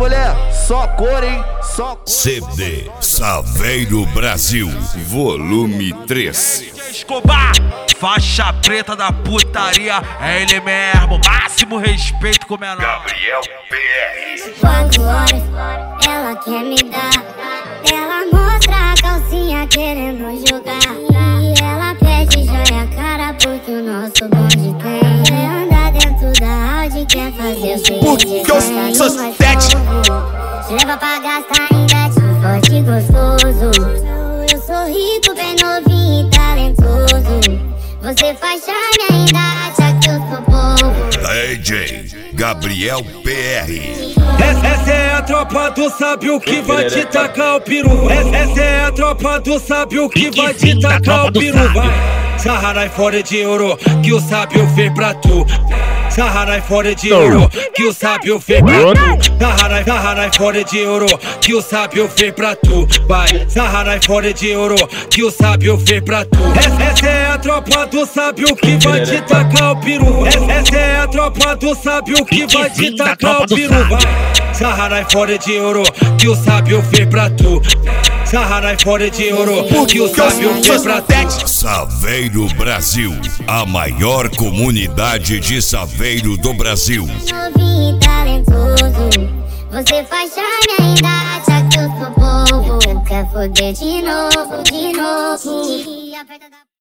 mulher, só cor, hein? Só cor. CD Saveiro Brasil, volume 3. Escobar, faixa preta da putaria, é ele mesmo, máximo respeito com o menor. Gabriel PR. Quando olha, ela quer me dar. Ela mostra a calcinha querendo jogar. E ela pede joia cara porque o nosso bonde tem. Quer andar dentro da Audi, quer fazer o Porque eu sou sete. Leva pra gastar em gatinho forte e gostoso. Eu sou rico, bem novinho e talentoso. Você faz charme ainda acha que eu sou bobo. DJ Gabriel PR. Essa é a tropa do sábio que vai te tacar o peru. Essa é a tropa do sábio que vai te tacar o peru. Vai, Saharai fora de ouro que o sábio fez pra tu. Saharai fora de ouro que o sábio fez pra tu. Saharai fora de ouro que o sábio fez pra tu. Vai, Saharai fora de ouro que o sábio fez pra tu. Essa é a tropa do sábio que vai te tacar o peru. Essa é a tropa do sábio que vai te tacar o peru. Vai, Saharai fora de ouro que o sábio fez pra tu. Saharai fora de ouro que o sábio fez pra tu. Saveiro Brasil, a maior comunidade de Saveiro do Brasil. Novinho e talentoso. Você faz charme ainda acha que eu sou bobo. Quer foder de novo, de novo.